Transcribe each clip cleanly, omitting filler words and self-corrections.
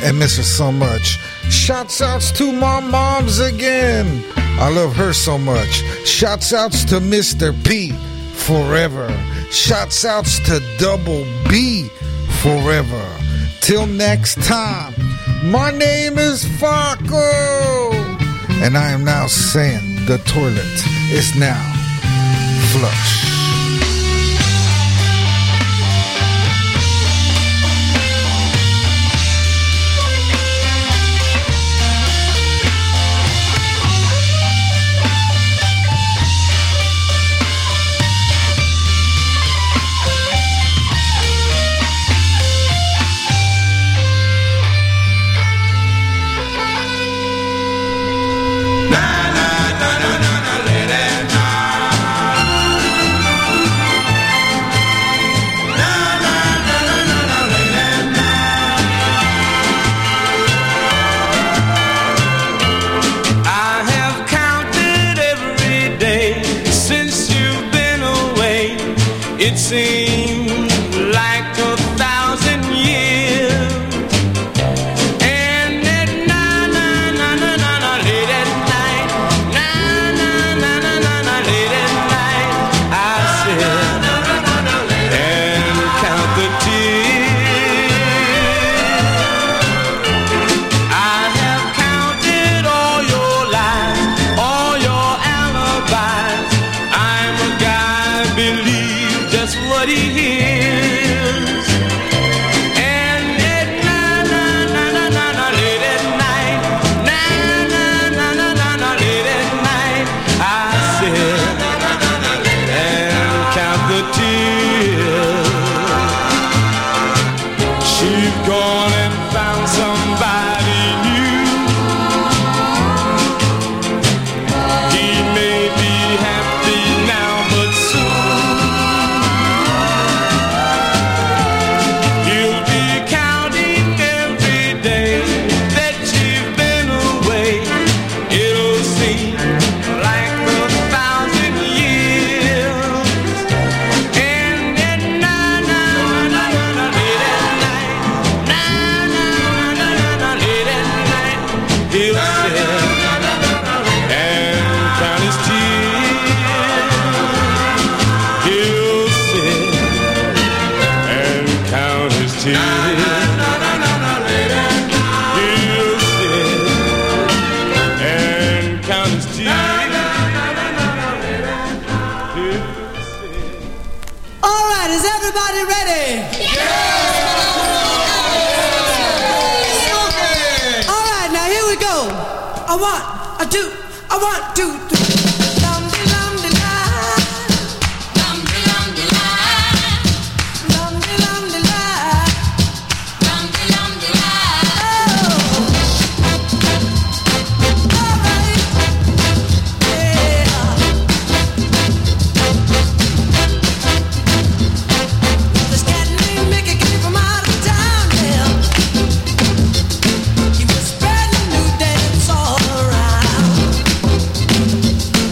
and miss her so much. Shouts outs to my moms again. I love her so much. Shouts outs to Mr. P forever. Shouts outs to Double B forever. Till next time, my name is Faco, and I am now saying the toilet is now flush. It seemed like 1,000 years, and at late at night, late at night, I sit and count the tears. I have counted all your lies, all your alibis. I'm a guy, believe just what he hears. And at late at night, late at night, I sit and count the tears. She's gone and found somebody new. He may be happy now, but soon you'll be counting every day that you've been away. It'll seem like 1,000 years. And at late at night, late at night, he'll sit and count his tears. He'll sit and count his tears. He'll sit and count his tears. All right, is everybody ready? All right, now here we go. I want, two, three. This cat named Mickey came from out of town, yeah. He was spreading new dance all around.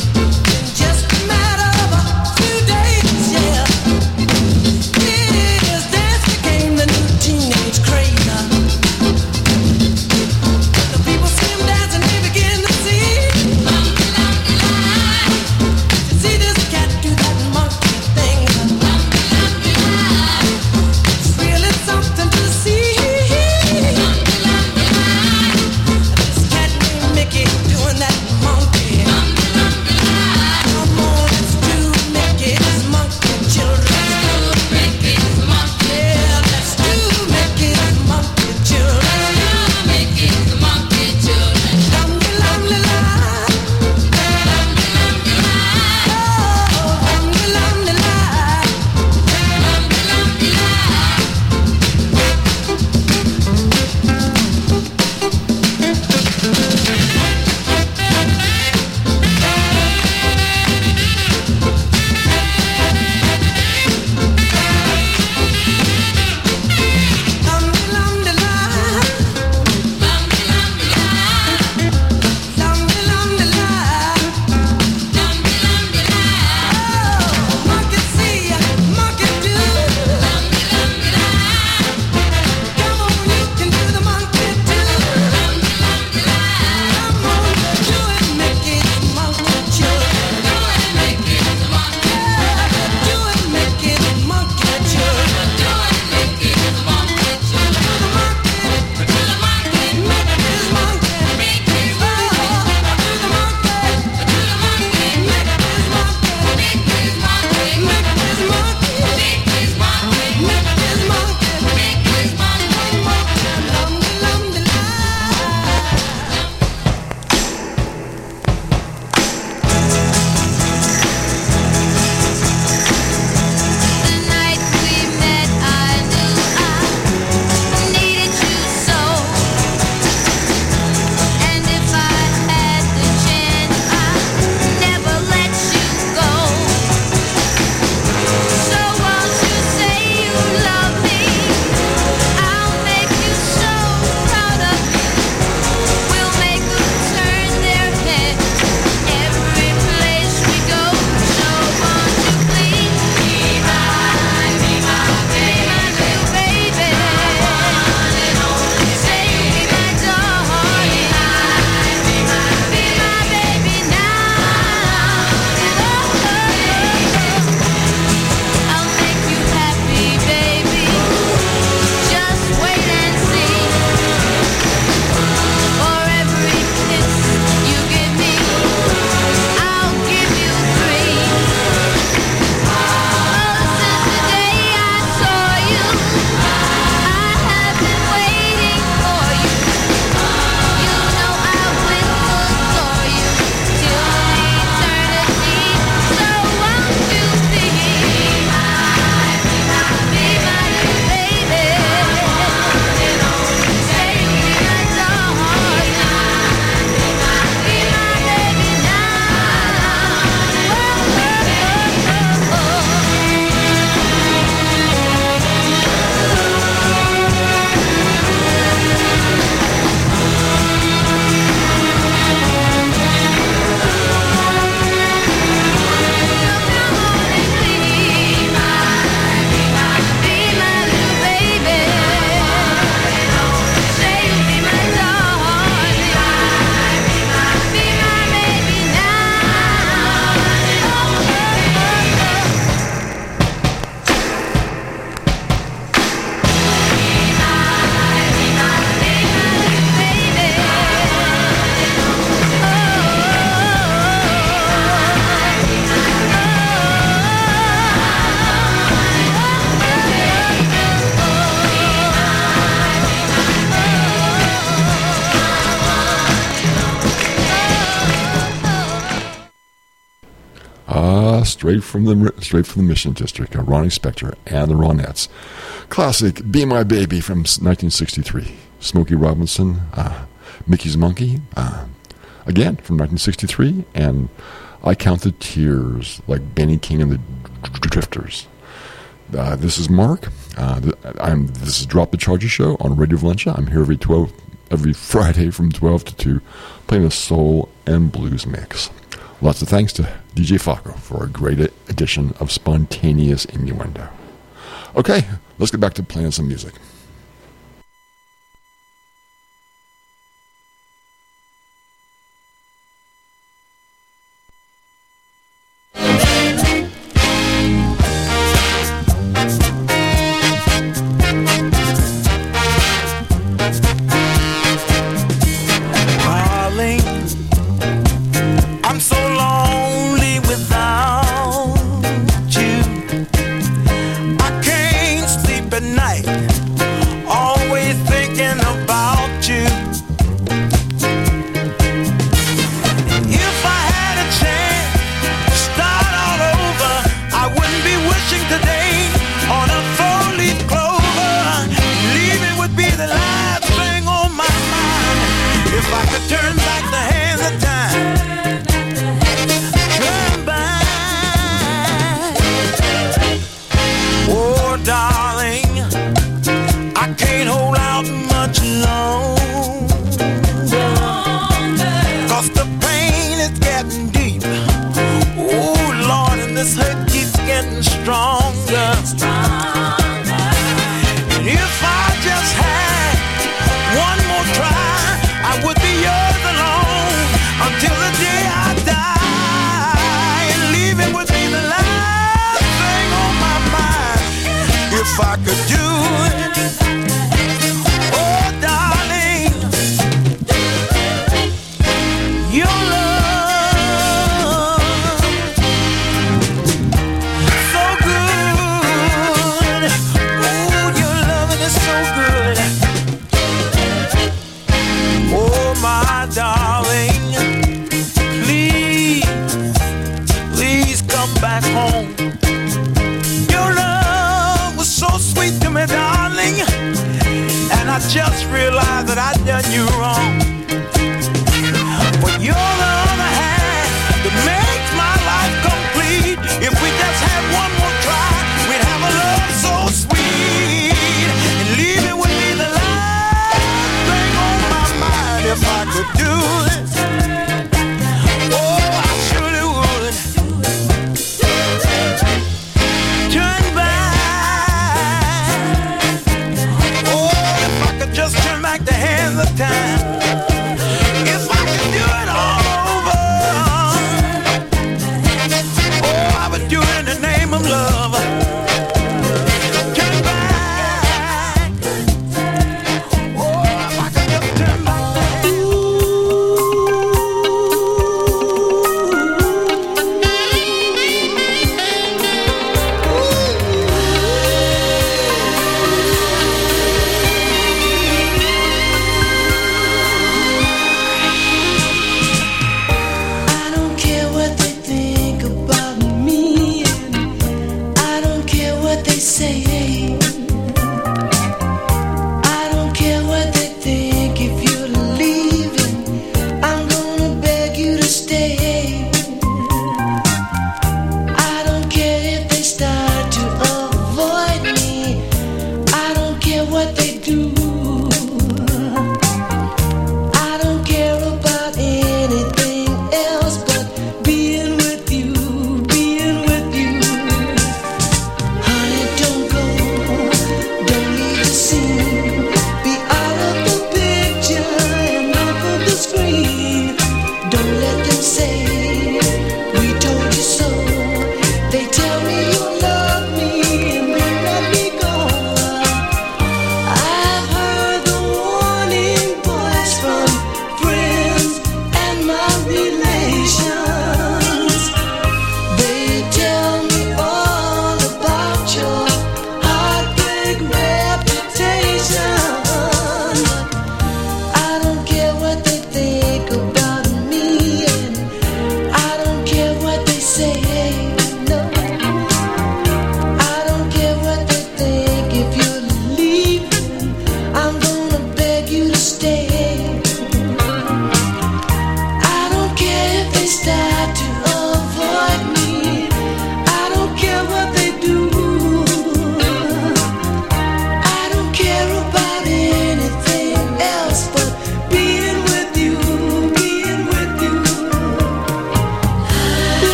straight from the Mission District, Ronnie Spector and the Ronettes. Classic Be My Baby from 1963. Smokey Robinson, Mickey's Monkey, again from 1963, and I Count the Tears, like Benny King and the Drifters. This is Mark. This is Drop the Charger Show on Radio Valencia. I'm here every Friday from 12 to 2, playing a soul and blues mix. Lots of thanks to DJ Faco for a great edition of Spontaneous Innuendo. Okay, let's get back to playing some music.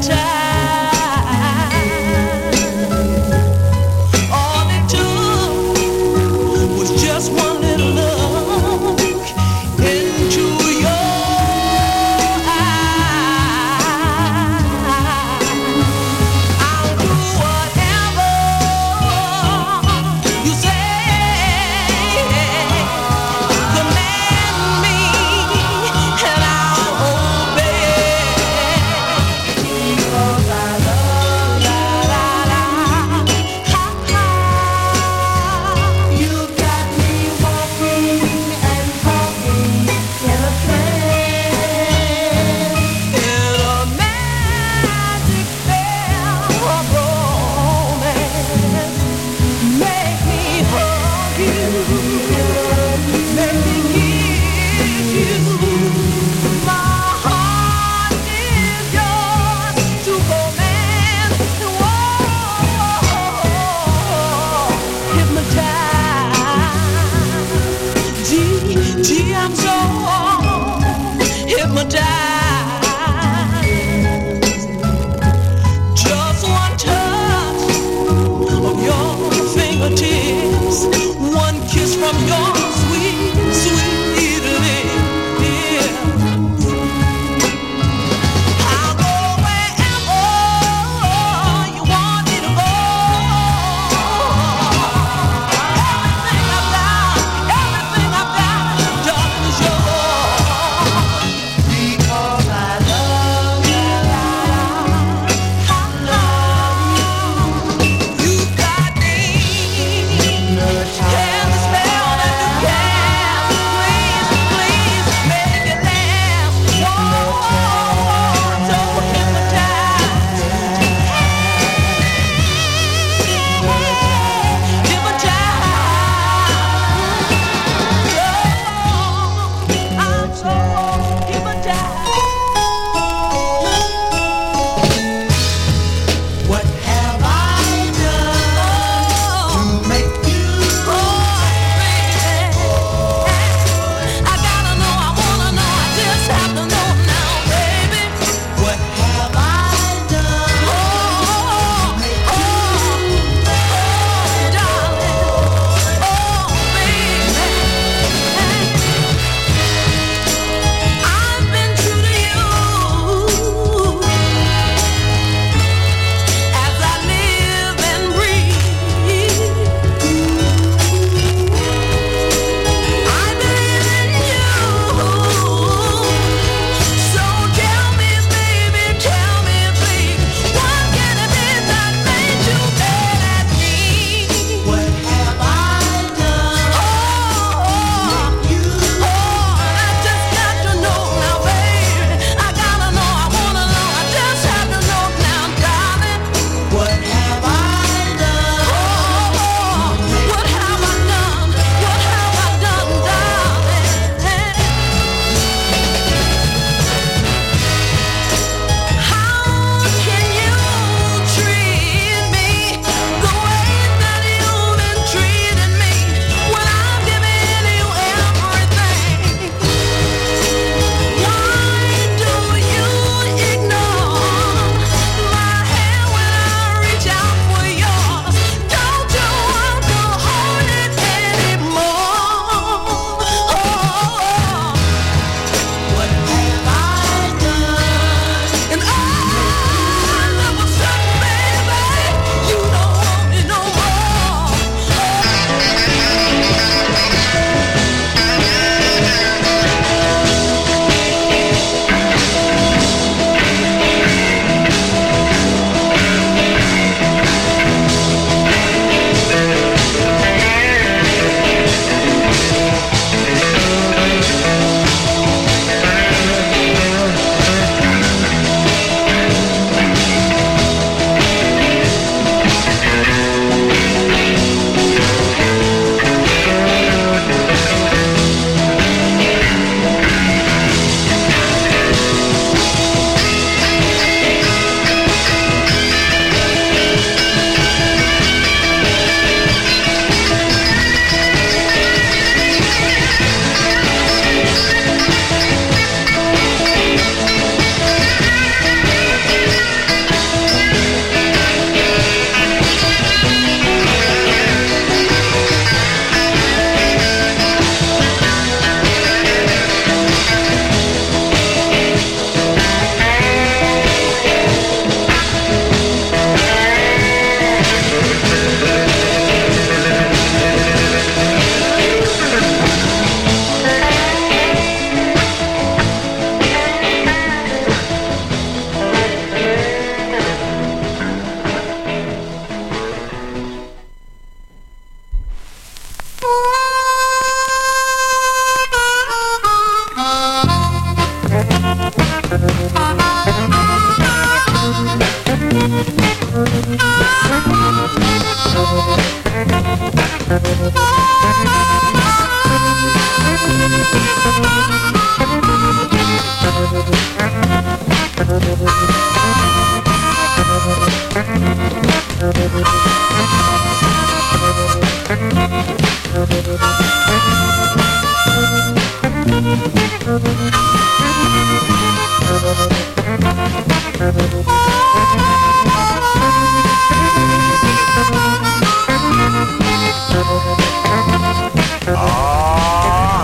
All it took was just one little look into your eyes. I'll do whatever you say. Command me and I'll obey. Because I love you. You got me walking and talking in a trance, in a magic spell of romance. Make me hug you, let me kiss you. My heart is yours to command. Whoa, hypnotized. Gee, I'm so hypnotized. Just one touch of your fingertips, one kiss from your sweet, sweet lips. I'll go wherever you want me to go. Everything I've got, darling, is yours. Because I love you. I love you. You got me. And the spell that you cast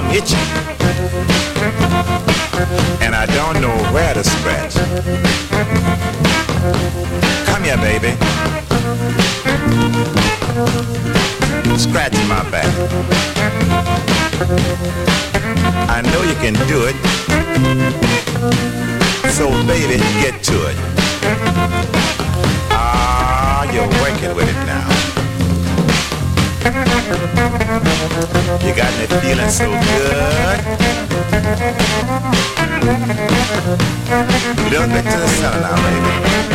itching, and I don't know where to scratch. Come here, baby. Scratch my back. I know you can do it. So baby, get to it. Ah, you're working with it now. You got me feeling so good. A little bit to the center now, baby.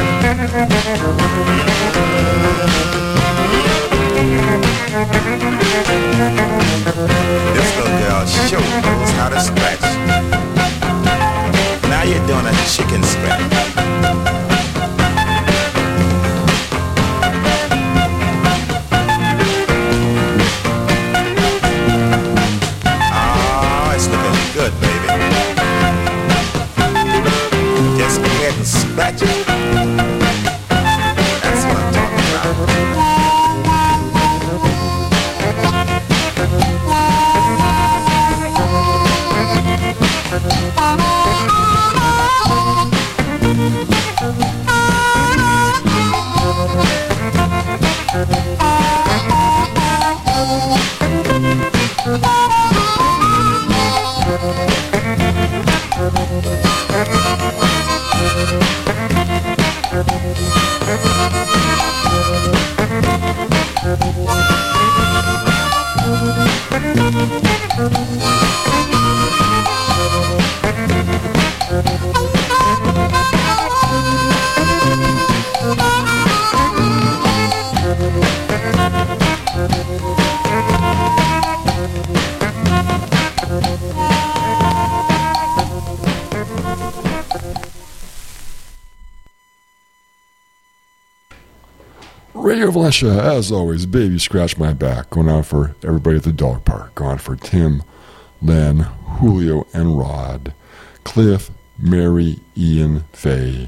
This little girl sure knows how to scratch. Now you're doing a chicken scratch. Good, baby. Just go ahead and scratch it. That's what I'm talking about. Radio Valencia, as always, Baby Scratch My Back, going on for everybody at the dog park, going on for Tim, Len, Julio, and Rod, Cliff, Mary, Ian, Faye,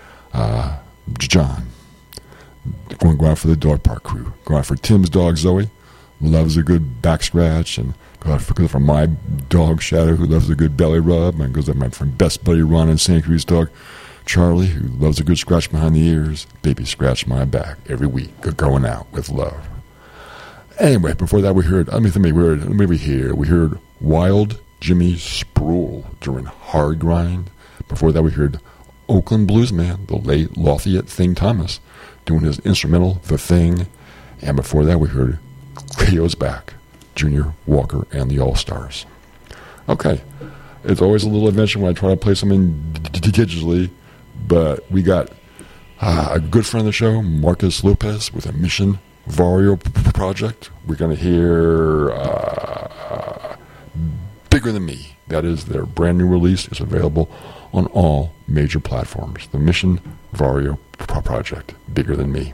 John, going on for the dog park crew, going on for Tim's dog, Zoe, who loves a good back scratch, and going for my dog, Shadow, who loves a good belly rub, and goes up from best buddy, Ron, and Santa Cruz dog, Charlie, who loves a good scratch behind the ears. Baby Scratch My Back every week, going out with love. Anyway, before that we heard, we heard Wild Jimmy Spruill during Hard Grind. Before that we heard Oakland Bluesman, the late Lafayette Thing Thomas, doing his instrumental, The Thing. And before that we heard Cleo's Back, Junior Walker and the All-Stars. Okay, it's always a little adventure when I try to play something digitally. But we got a good friend of the show, Marcus Lopez, with a Mission Vario project. We're going to hear Bigger Than Me. That is their brand new release. It's available on all major platforms. The Mission Vario project, Bigger Than Me.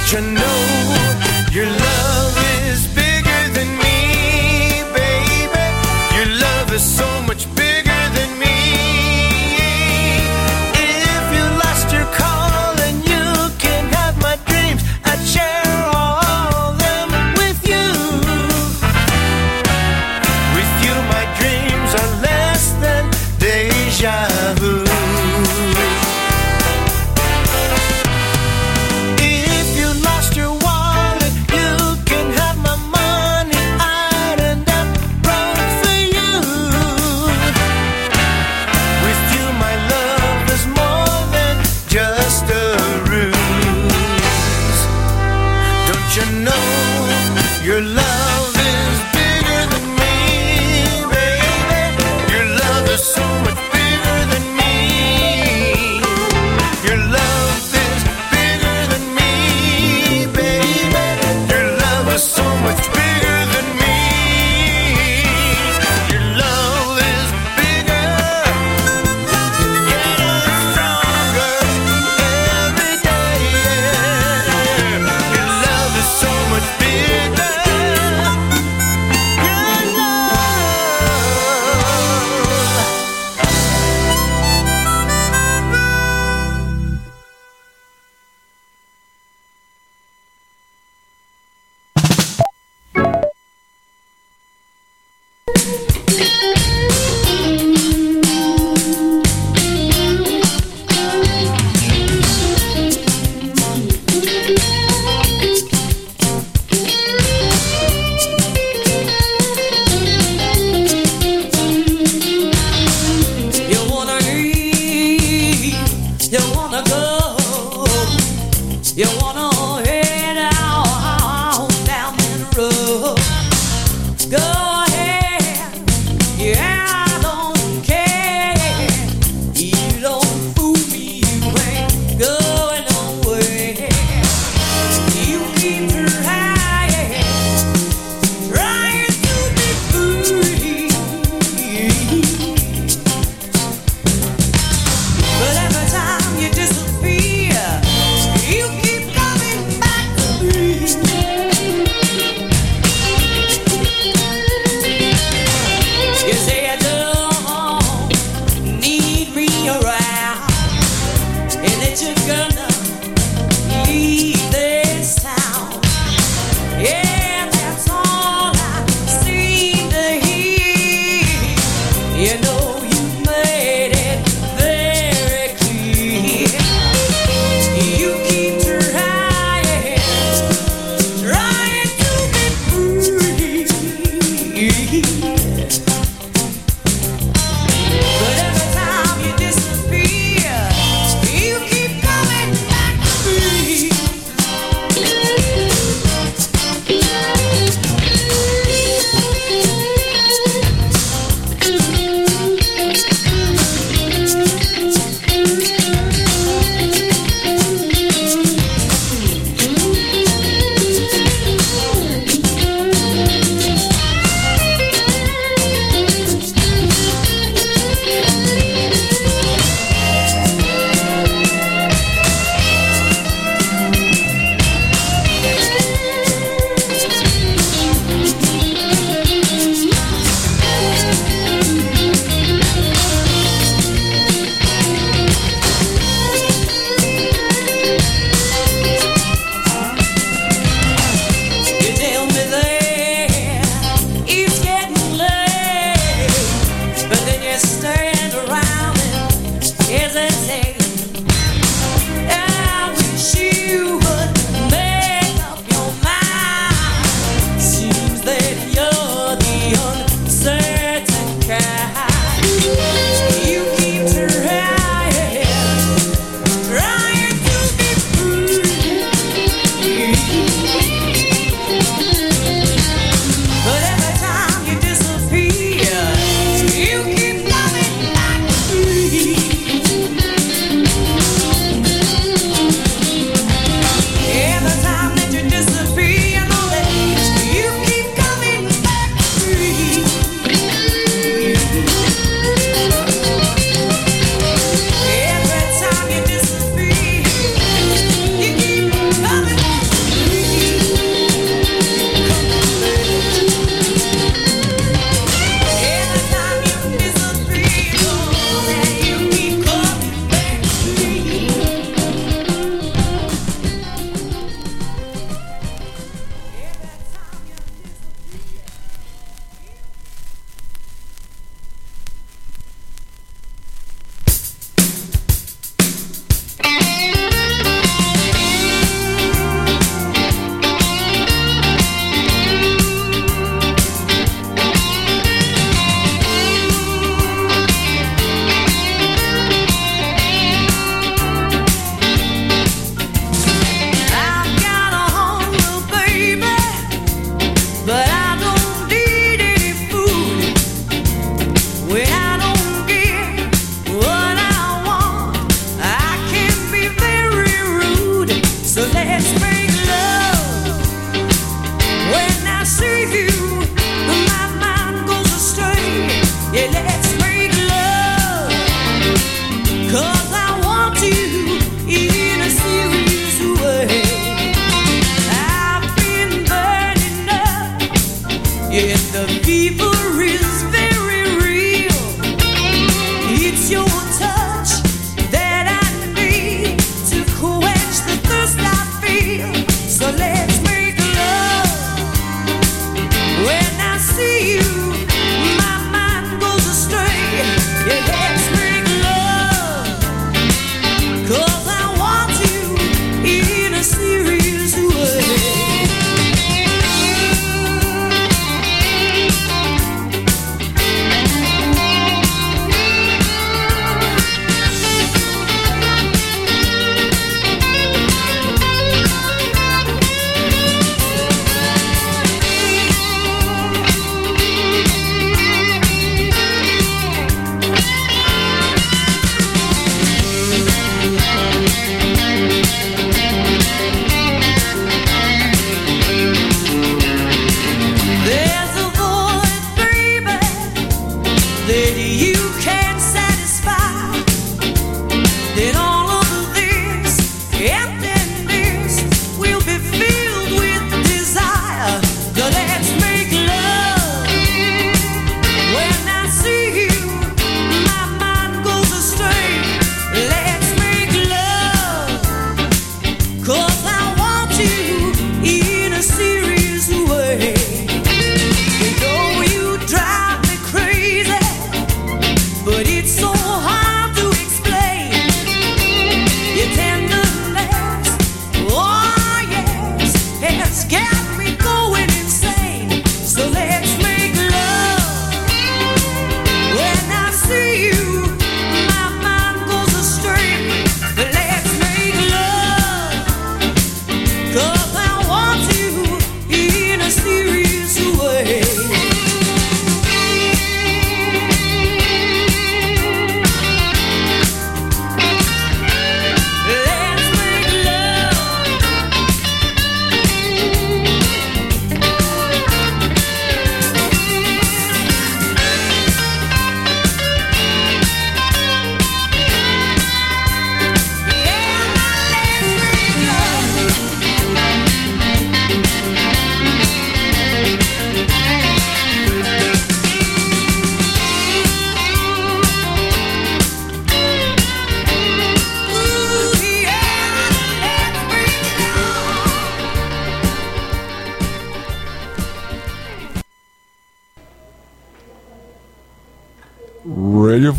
you know your love is bigger than me, baby? Your love is so much bigger than me. If you lost your call and you can have my dreams, I'd share all them with you. With you my dreams are less than deja vu. Your love is bigger than me, baby. Your love is so much bigger than me. Your love is bigger than me, baby. Your love is so much bigger than me. Your love is bigger, getting stronger every day. Your love is so much bigger. But every time you disappear, you keep going.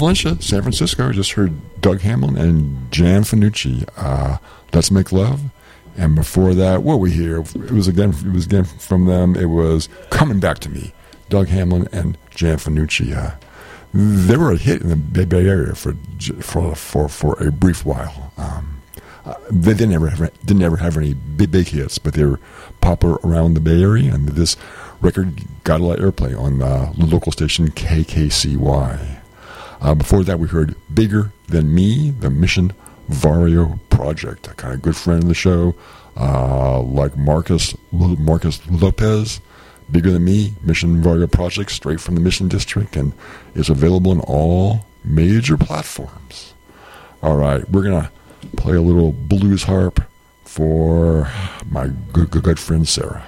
Valencia, San Francisco. Just heard Doug Hamlin and Jan Fanucci. Let's Make Love. And before that, what we hear? It was again from them. It was Coming Back to Me. Doug Hamlin and Jan Fanucci. They were a hit in the Bay Area for a brief while. They didn't ever have any big hits, but they were popular around the Bay Area, and this record got a lot of airplay on the local station KKCY. Before that, we heard Bigger Than Me, the Mission Vario Project, a kind of good friend of the show, like Marcus Lopez. Bigger Than Me, Mission Vario Project, straight from the Mission District, and is available on all major platforms. All right, we're going to play a little blues harp for my good friend Sarah.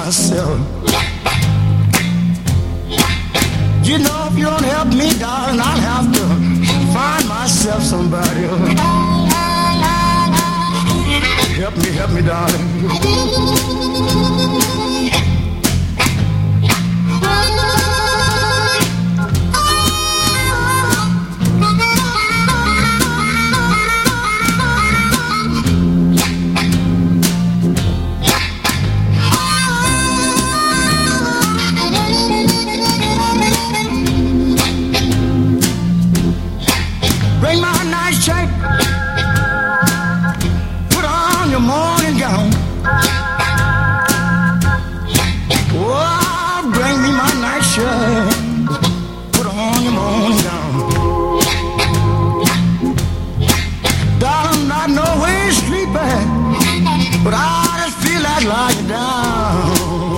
myself. You know, if you don't help me, darling, I'll have to find myself somebody else. Help me, darling. Bring my nice shape. Put on your morning gown. Oh, bring me my nice shirt. Put on your morning gown. Darling, I know where you're sleeping, but I just feel like lying down.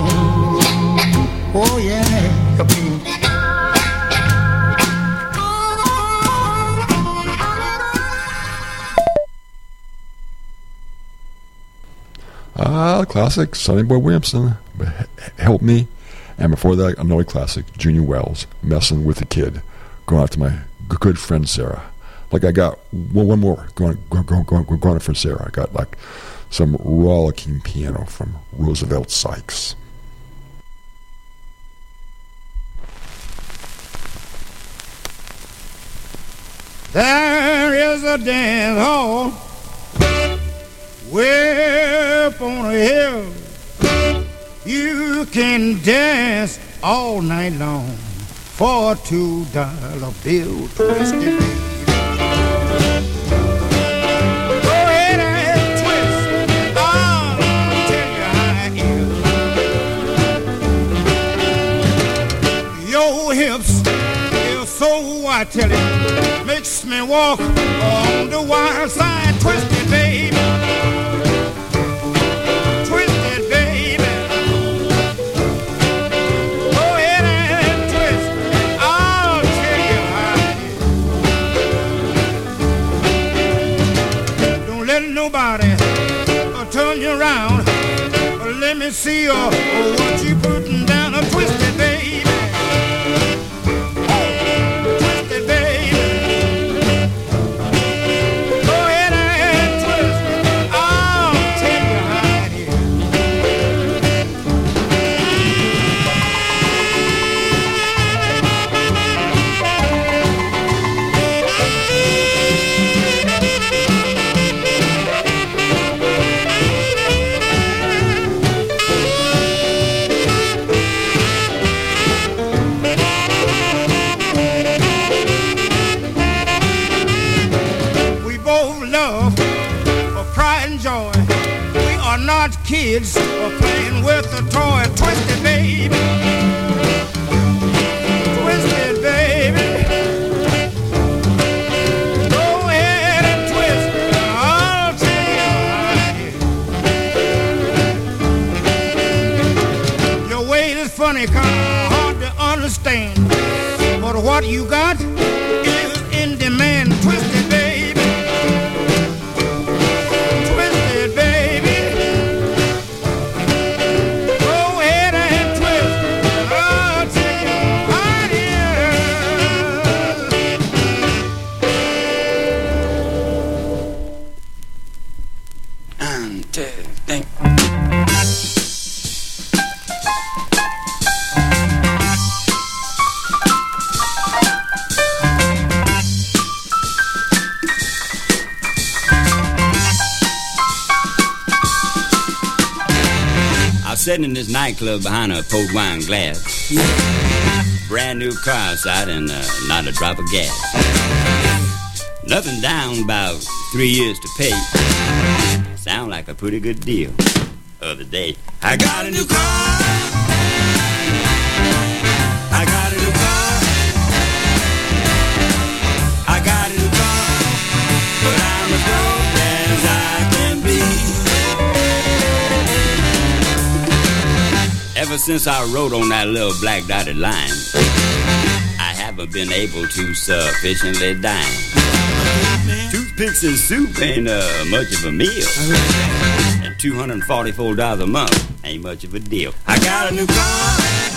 Oh, yeah. Classic, Sonny Boy Williamson, Help Me. And before that, another classic, Junior Wells, Messing with the Kid, going out to my good friend Sarah. Like I got one more going for Sarah. I got like some rollicking piano from Roosevelt Sykes. There is a dance hall way up on a hill. You can dance all night long for a $2 bill. Twisted baby. Go ahead and twist. I'll tell you how it is. Your hips is so, I tell you, makes me walk on the wild side. Twisted baby. Nobody turn you around. Let me see what you putting down. A twisted baby. Twisted baby. Go ahead and twist. I'll tell you how it is. Kids are playing with a toy. Twisted baby. Twisted baby. Go ahead and twist. I'll tell you. Your way is funny, kinda hard to understand, but what you got is in demand. Twisted baby. Sitting in this nightclub behind a port wine glass. Yeah. Brand new car outside and not a drop of gas. Nothing down, about 3 years to pay. Sound like a pretty good deal. Other day, I got a new car. I got a new car. I got a new car. But I'm as broke as I can be. Ever since I rode on that little black dotted line, I haven't been able to sufficiently dine. Toothpicks and soup ain't much of a meal. And $244 a month ain't much of a deal. I got a new car.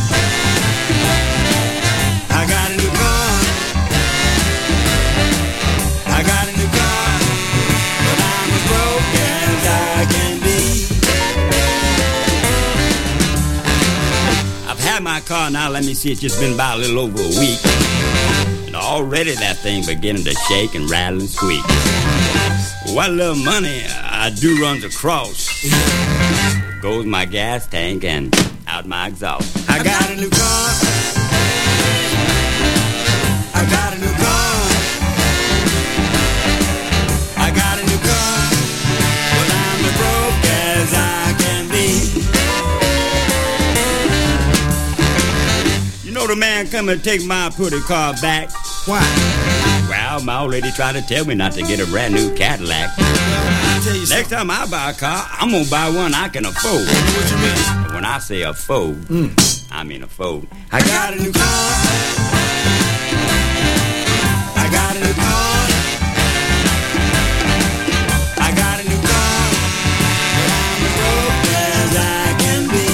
I got a new car. I got a new car, but I'm as broke as I can be. I've had my car now, let me see, it's just been about a little over a week. And already that thing beginning to shake and rattle and squeak. What little money I do runs across goes my gas tank and out my exhaust. I got a new car. I got a new car. I got a new car, but I'm as broke as I can be. You know the man come and take my pretty car back? Why? Well, my old lady tried to tell me not to get a brand new Cadillac. Next time I buy a car, I'm gonna buy one I can afford. What you mean? When I say afford, I mean afford. I got a new car. I got a new car. I got a new car, but I'm as broke as I can be.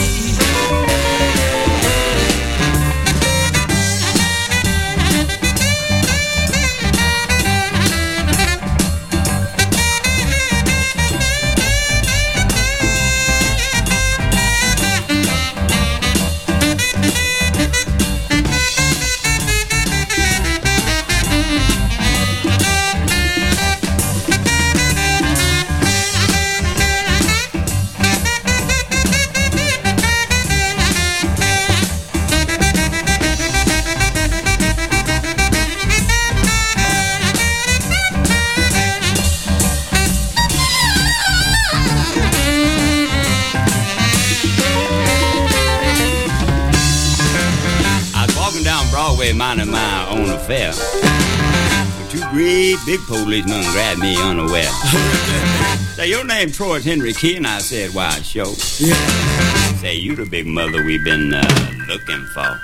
Minding my own affair. Two great big policemen grabbed me unaware. Say, your name Troy Henry Key? And I said, why, sure. Yeah. Say, you the big mother we've been looking for.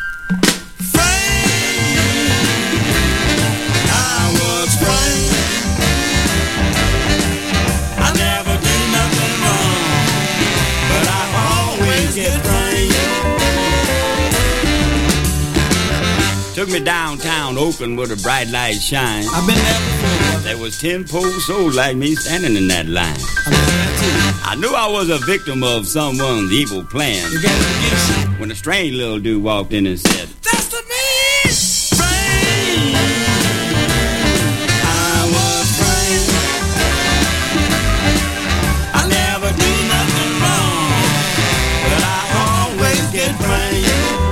I was framed. I never do nothing wrong, but I always get framed. Took me downtown Oakland where the bright lights shine. I've been there before. There was 10 poor souls like me standing in that line. I've been there too. I knew I was a victim of someone's evil plan. You got it against you. When a strange little dude walked in and said, That's the man! Framed. I was framed. I never do nothing wrong, but I always get framed.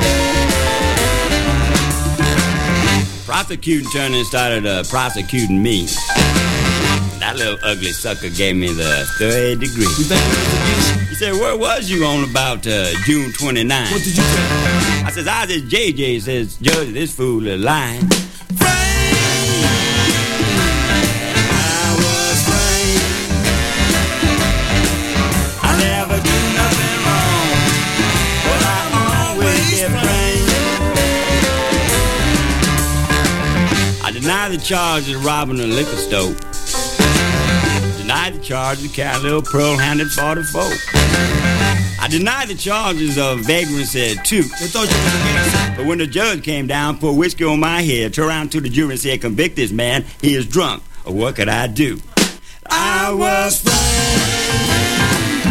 prosecuting attorney and started prosecuting me. That little ugly sucker gave me the third degree. You think it was against you? He said, where was you on about June 29th? What did you tell him? I says, I was at JJ. Says, Judge, this fool is lying. Deny the charge of robbing a liquor store. Deny the charge of carrying a little pearl-handed 44. I deny the charges of vagrancy too. They thought you was against it. But when the judge came down, poured whiskey on my head, turned around to the jury and said, convict this man, he is drunk. Or what could I do? I was framed.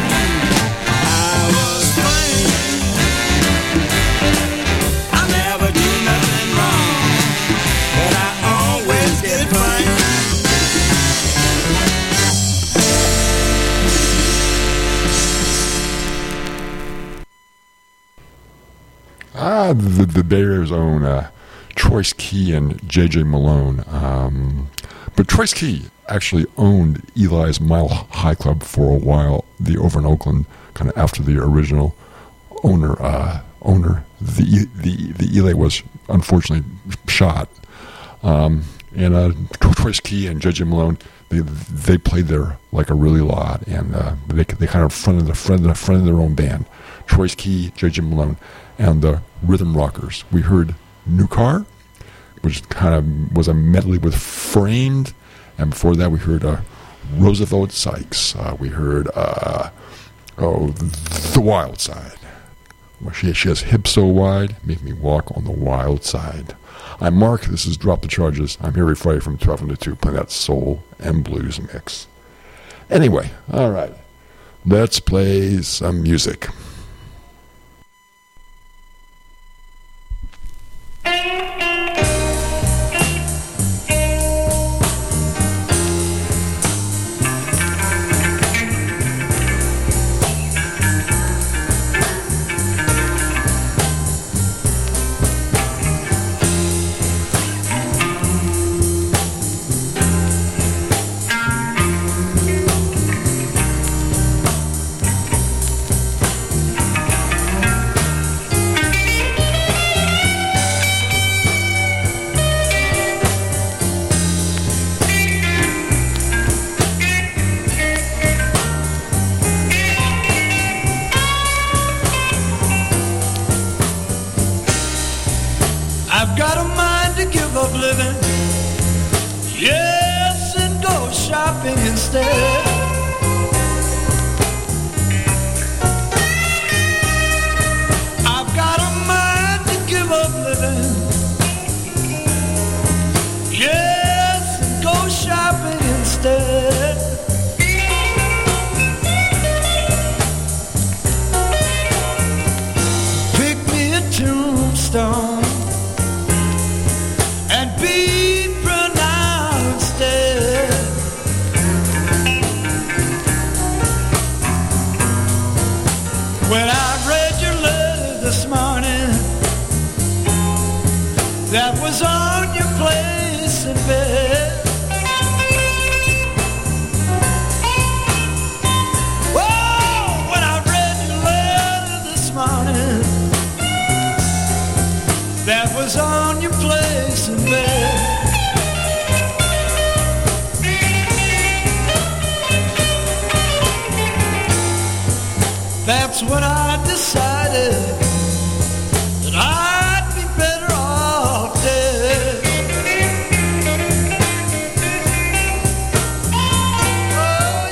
I was framed. I never do nothing wrong, but I always get framed. The Bay Area's own Troyce Key and J.J. Malone. But Troyce Key actually owned Eli's Mile High Club for a while, the over in Oakland, kind of after the original owner. The Eli was unfortunately shot. And Troyce Key and J.J. Malone, they played there like a really lot, and they kind of fronted their own band. Troyce Key, J.J. Malone, and the Rhythm Rockers. We heard New Car, which kind of was a medley with Framed, and before that we heard Roosevelt Sykes. We heard Oh, the wild side. Well, she has hips so wide, make me walk on the wild side. I'm Mark. This is Drop the Charges. I'm here every Friday from 12 to 2 playing that soul and blues mix. Anyway, all right. Let's play some music. I've got a mind to give up living, yes, and go shopping instead. I've got a mind to give up living, yes, and go shopping instead. Pick me a tombstone and be pronounced dead. When I read your letter this morning, that was on your place in bed. Oh, when I read your letter this morning, that was on your place in bed. That's when I decided that I'd be better off dead. Oh,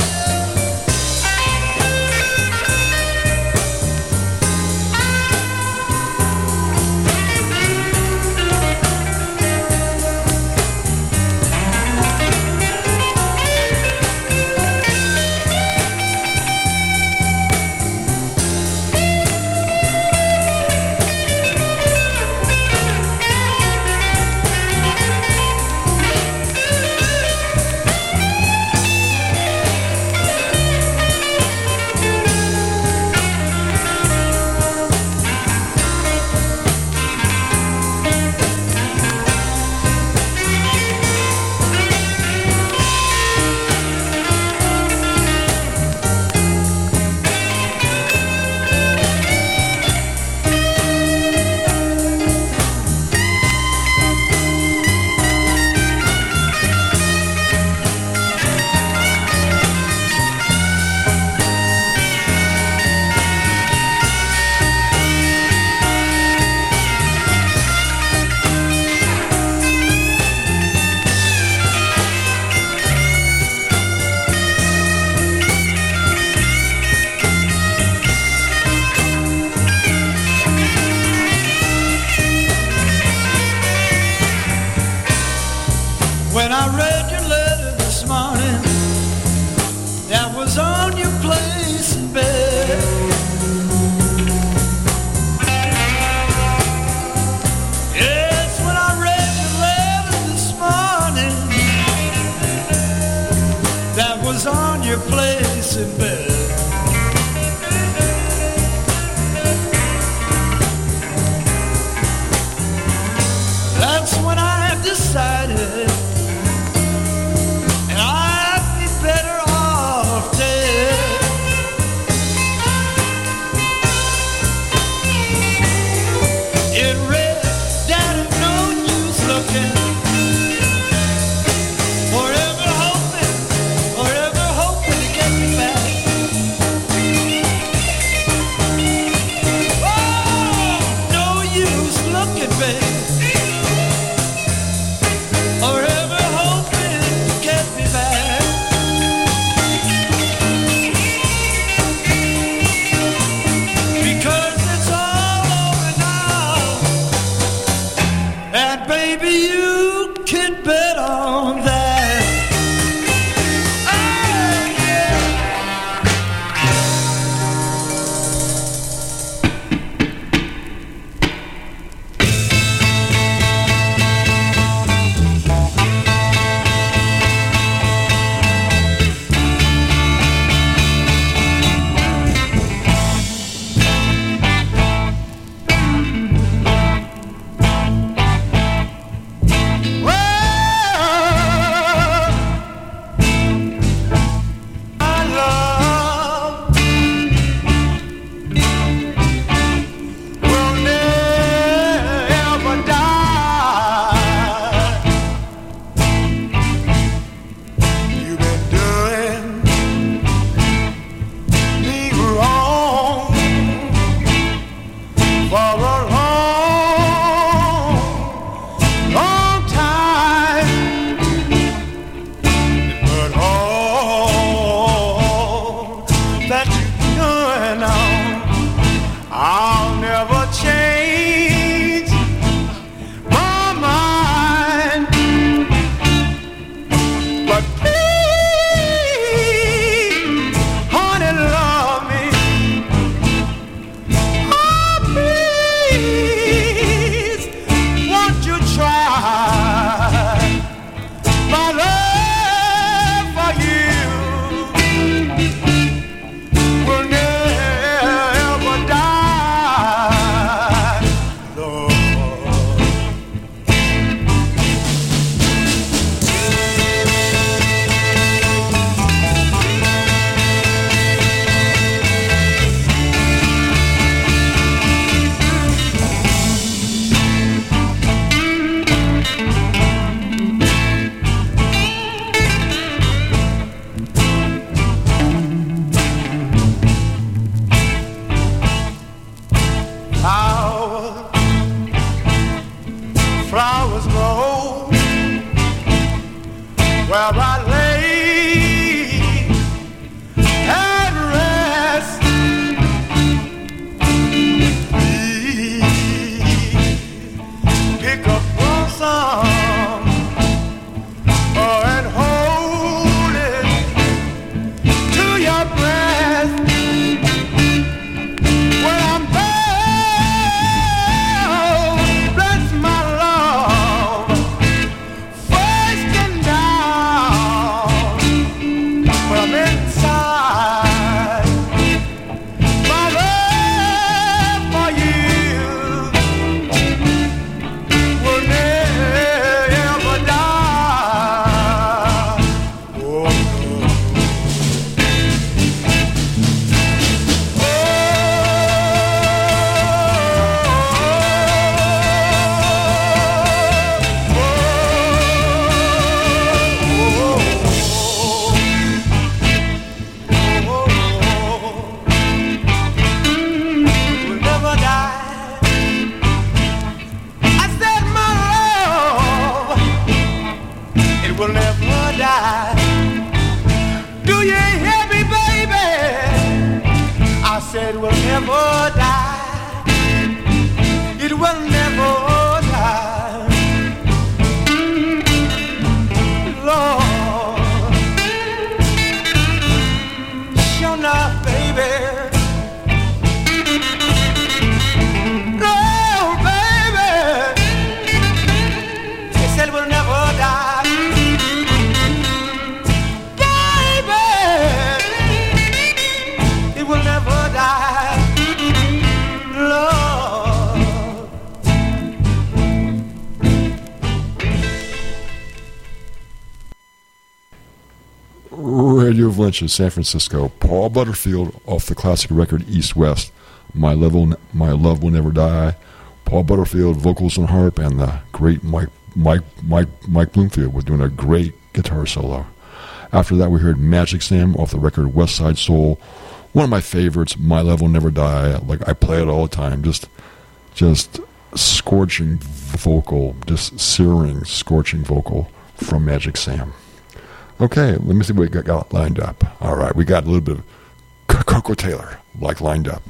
Studio of Lynch in San Francisco. Paul Butterfield off the classic record East West, My Love Will Never Die. Paul Butterfield, vocals and harp, and the great Mike Bloomfield was doing a great guitar solo. After that, we heard Magic Sam off the record West Side Soul. One of my favorites, My Love Will Never Die. Like, I play it all the time. Just scorching vocal, just searing, scorching vocal from Magic Sam. Okay, let me see what we got lined up. All right, we got a little bit of Coco Taylor, like, lined up.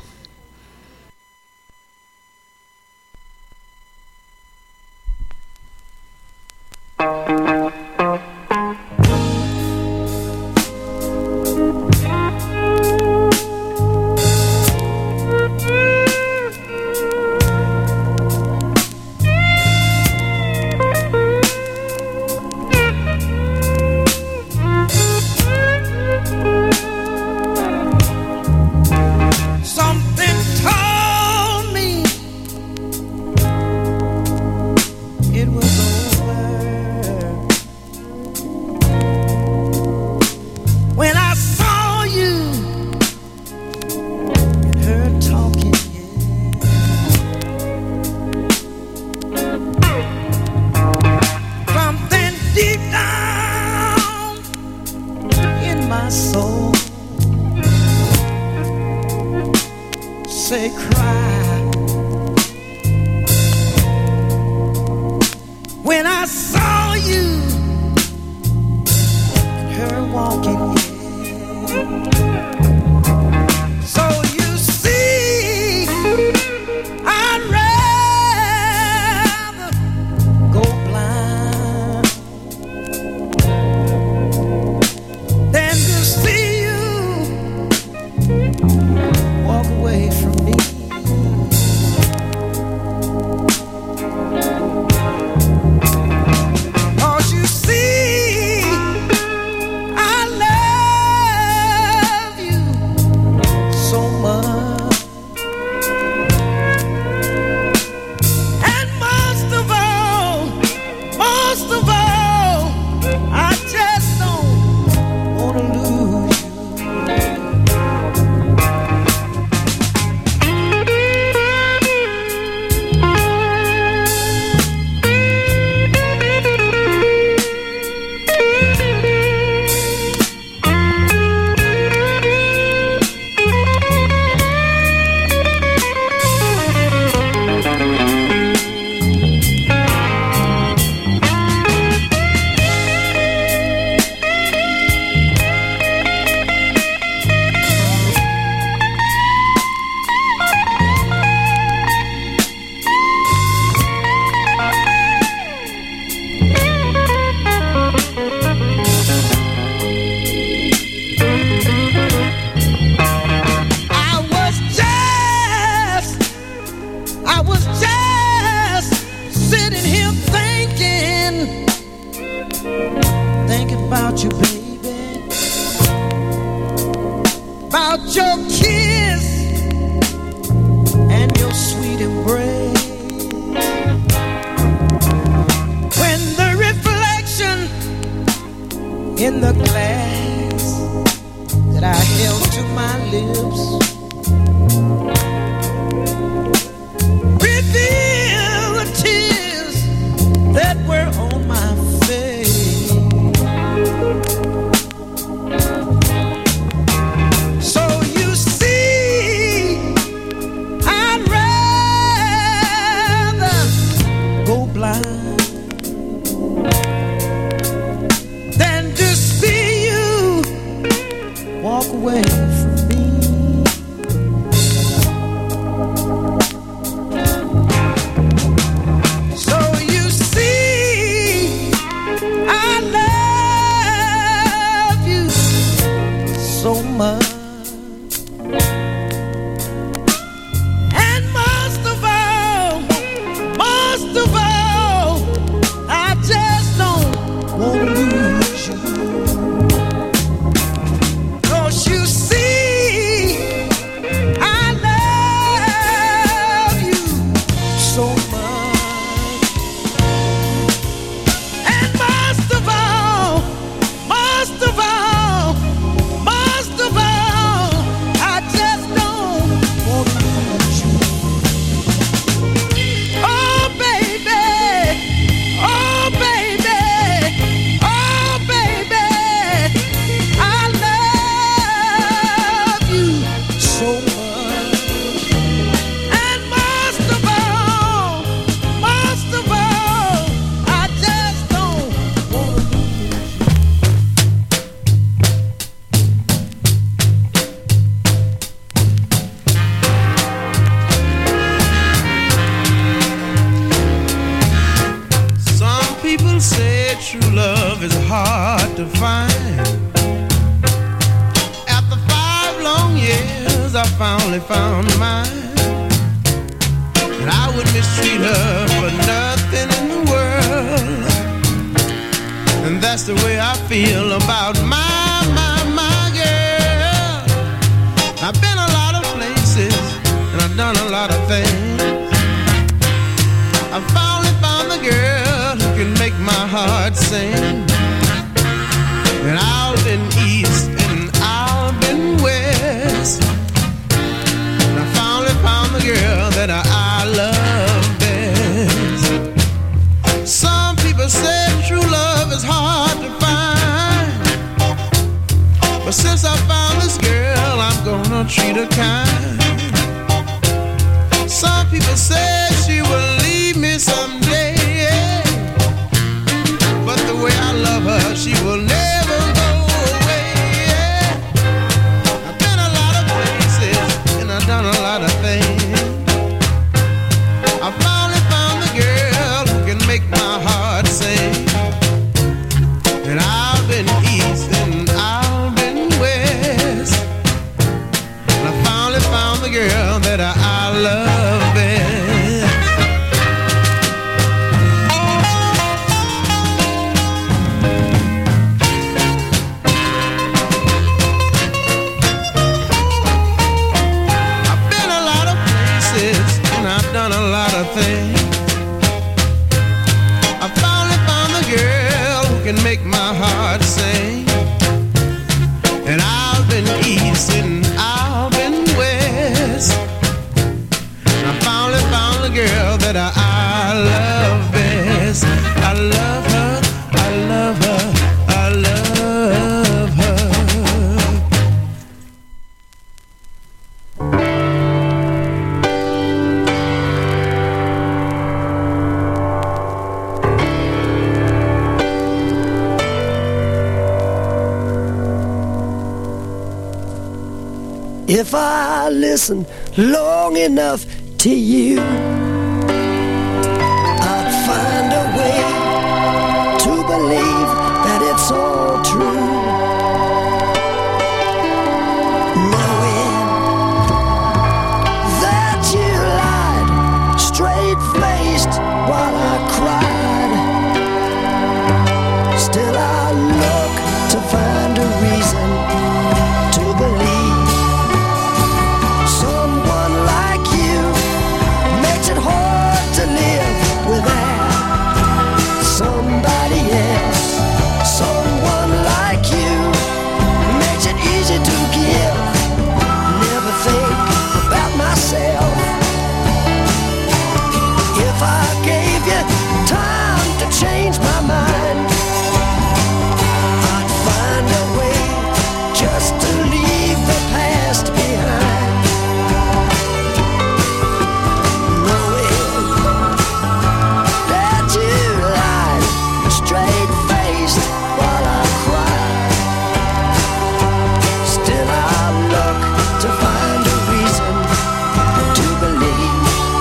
Some hard to find. After 5 long years, I finally found mine. And I would mistreat her for nothing in the world. And that's the way I feel about my girl. I've been a lot of places, and I've done a lot of things. I finally found the girl who can make my heart sing. And I've been east and I've been west. And I finally found the girl that I love best. Some people say true love is hard to find. But since I found this girl, I'm gonna treat her kind. Some people say she will leave me someday, yeah. But the way I love her, she will never go away, yeah. I've been a lot of places, and I've done a lot of things. I finally found the girl who can make my heart sing. And I've been east and I've been west. And I finally found the girl that I love best. I've been a lot of places and I've done a lot of things. I finally found the girl who can make my heart sing. And I've been east and I've been west. I finally found the girl that I love best. I love her, I love her, I love her. If I listen long enough to you, I'd find a way to believe that it's all true. Knowing that you lied straight-faced while I cried, still I look to find a reason to believe. Change my mind, I'd find a way just to leave the past behind. Knowing that you lied straight-faced while I cried, still I look to find a reason to believe.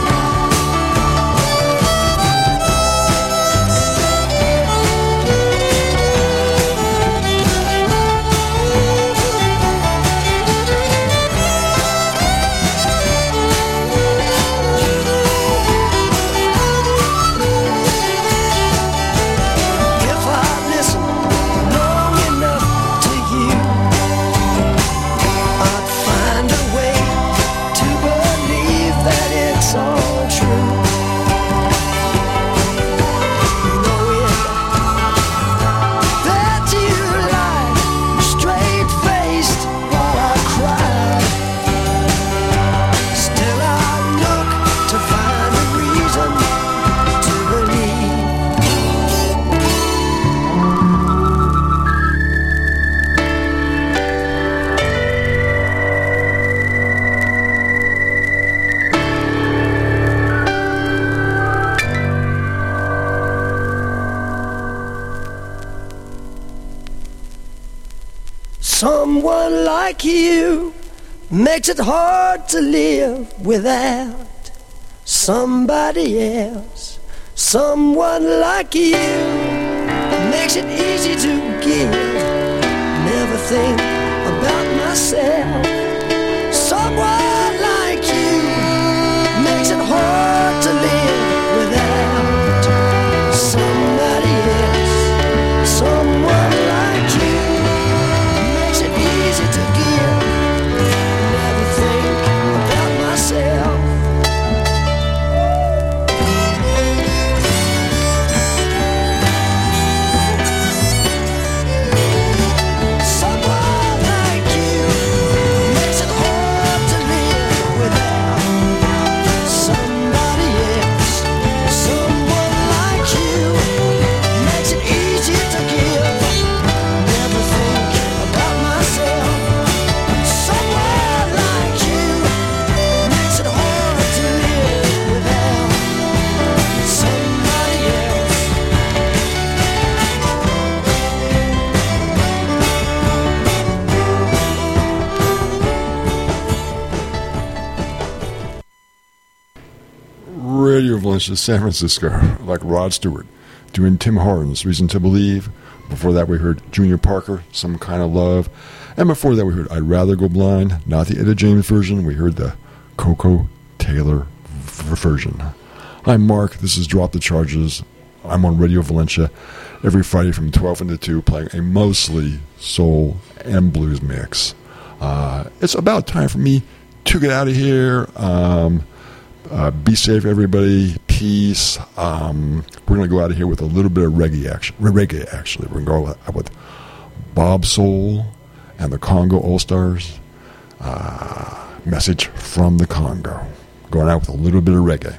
Someone like you makes it hard to live without somebody else. Someone like you makes makes it easy to give. Never think about myself. Someone like you makes it hard to live without somebody else. Someone like you makes it easy to give. Never think about myself. Radio Valencia, San Francisco, like Rod Stewart, doing Tim Hortons, Reason to Believe. Before that, we heard Junior Parker, Some Kind of Love. And before that, we heard I'd Rather Go Blind, not the Etta James version. We heard the Coco Taylor version. I'm Mark. This is Drop the Charges. I'm on Radio Valencia every Friday from 12 until 2, playing a mostly soul and blues mix. It's about time for me to get out of here. Be safe, everybody. Peace. We're going to go out of here with a little bit of reggae, actually. We're going to go out with Bob Soul and the Congo All-Stars. Message from the Congo. Going out with a little bit of reggae.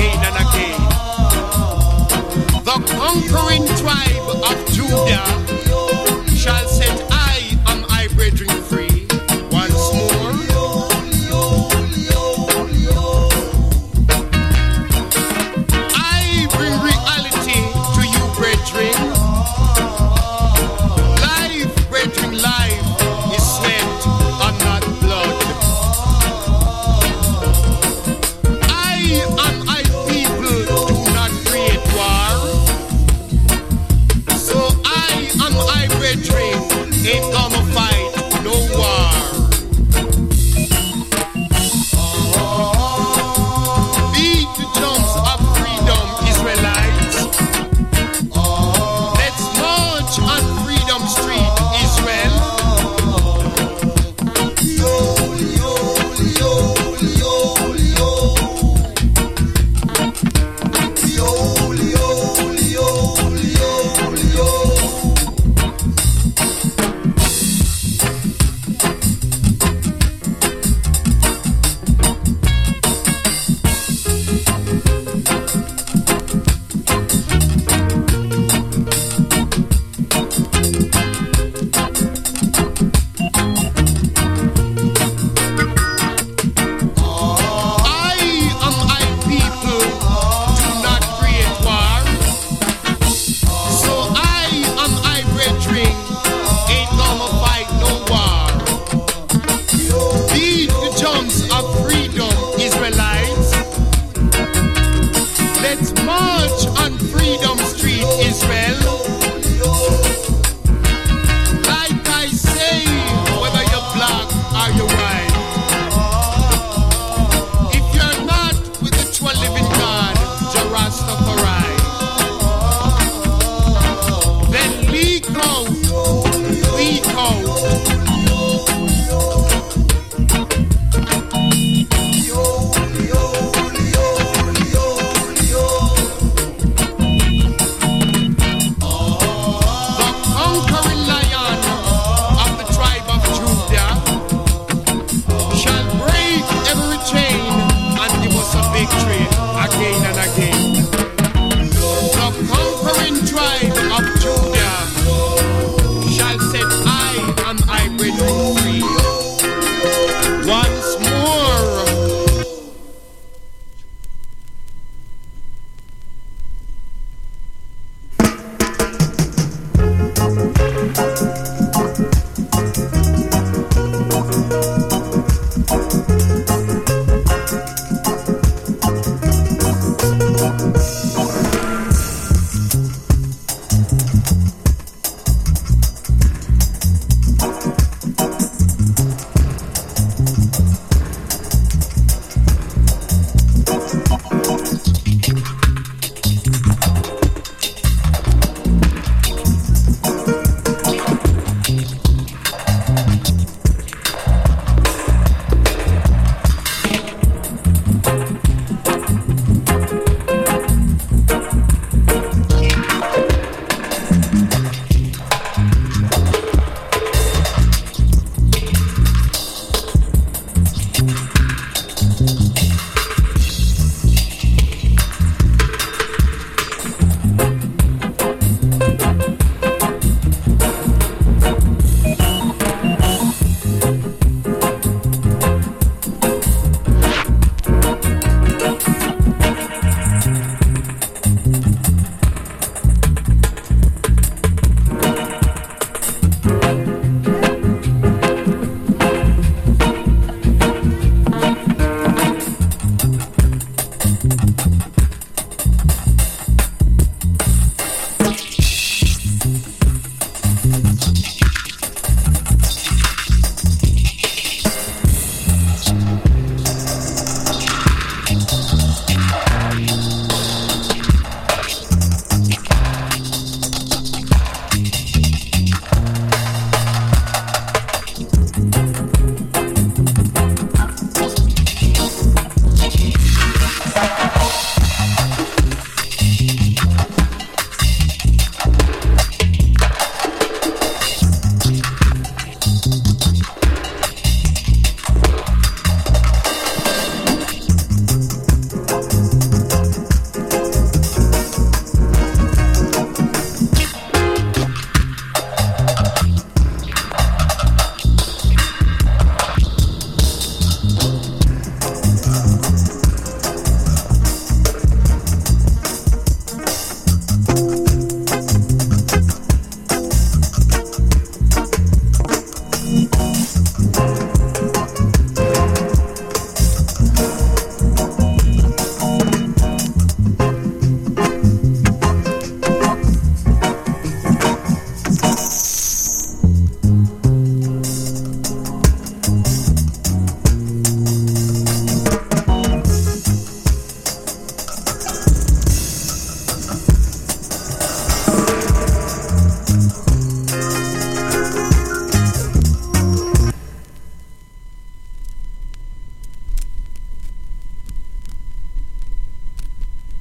Conquering tribe of Judah